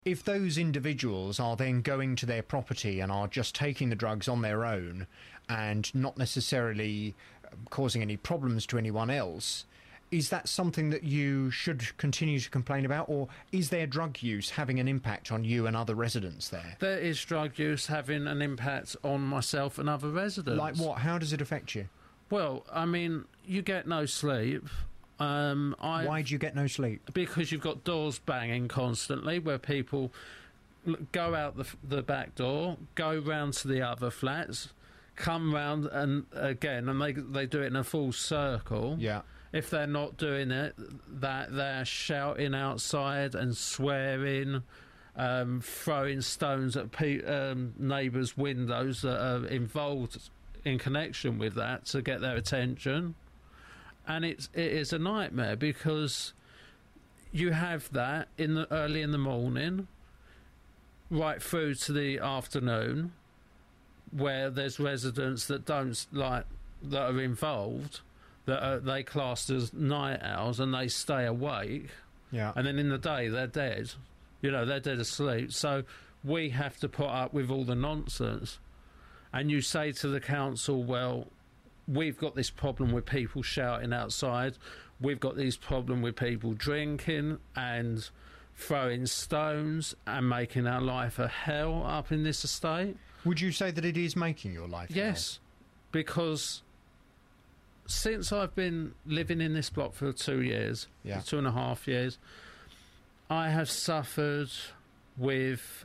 If those individuals are then going to their property and are just taking the drugs on their own and not necessarily causing any problems to anyone else, is that something that you should continue to complain about, or is their drug use having an impact on you and other residents there? There is drug use having an impact on myself and other residents. Like what? How does it affect you? Well, I mean, you get no sleep. Why do you get no sleep? Because you've got doors banging constantly where people go out the back door, go round to the other flats, come round and again, and they do it in a full circle. Yeah. If they're not doing it, that they're shouting outside and swearing, throwing stones at neighbours' windows that are involved in connection with that to get their attention. And it is a nightmare because you have that early in the morning, right through to the afternoon, where there's residents that that are involved, that they classed as night owls, and they stay awake. Yeah. And then in the day they're dead. They're dead asleep. So we have to put up with all the nonsense. And you say to the council, well, we've got this problem with people shouting outside. We've got this problem with people drinking and throwing stones and making our life a hell up in this estate. Would you say that it is making your life Yes, because since I've been living in this block for 2 years, 2.5 years, I have suffered with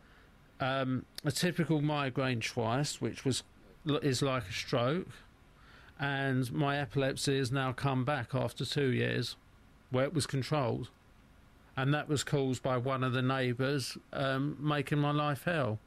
a typical migraine twice, which is like a stroke. And my epilepsy has now come back after 2 years, where it was controlled. And that was caused by one of the neighbours making my life hell.